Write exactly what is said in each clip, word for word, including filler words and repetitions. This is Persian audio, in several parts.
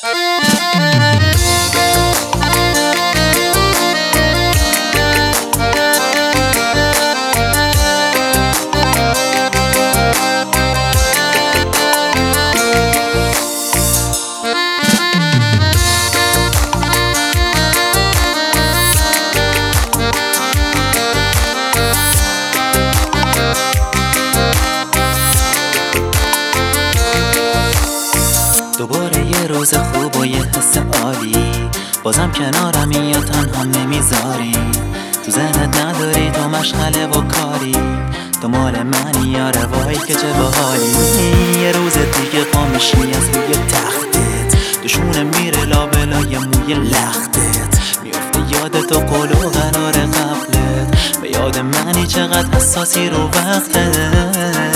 دوباره یه روز خوب و یه حس عالی، بازم کنارمی یا تنها نمیذاری. تو ذهنت نداری تو مشغله و کاری، تو مال منی یا روایی که چه باحالی. یه روز دیگه پا میشی از روی تختت، دوشونه میره لابلای موی لختت، میفته یادت و قول و قرار قبلت، به یاد منی چقدر حساسی رو وقتت.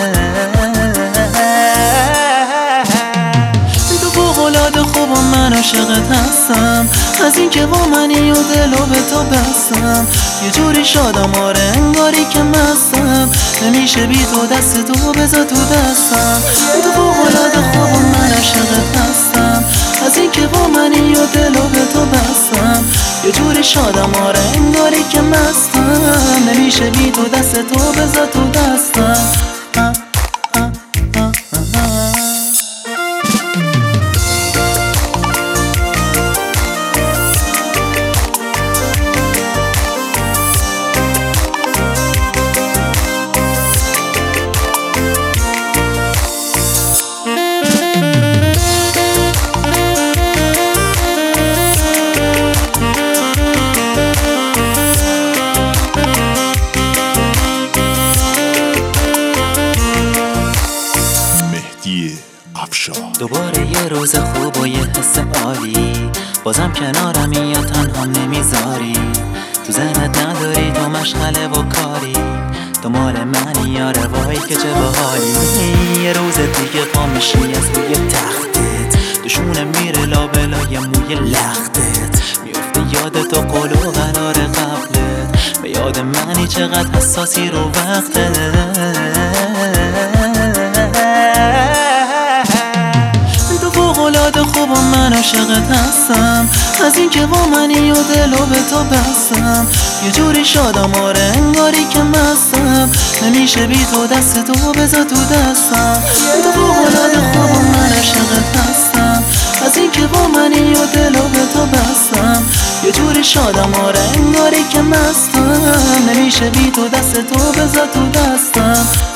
خوب و من عاشقت هستم، از این که با منی و دلو به تو بستم. یه جوری شادم آره انگاری که مستم، نمیشه بی تو دست تو بذار تو دستم. تو فوق‌العاده خوب و من عاشقت هستم، از این که با منی و دلو به تو بستم. یه جوری شادم آره انگاری که مستم، نمیشه بی تو دست تو بذار تو دستم. دوباره یه روز خوب و یه حس عالی، بازم کنارمی یا تنها نمیذاری. تو ذهنت نداری تو مشغله و کاری، تو مال منی یا روایی که چه باحالی. یه روز دیگه پا میشی از روی تختت، دوشونه میره لابلای موی لختت، میفته یادت و قول و قرار قبلت، به یاد منی چقدر حساسی رو وقتت. خوب و من عاشقت هستم، از این که با منی و دلو به تو بستم. یه جوری شادم آره انگاری که مستم، نمیشه بی تو دست تو بذار تو دستم. تو فوق‌العاده خوب و من عاشقت هستم، از این که با منی و دلو به تو بستم. یه جوری شادم آره انگاری که مستم، نمیشه بی تو دست تو بذار تو دستم.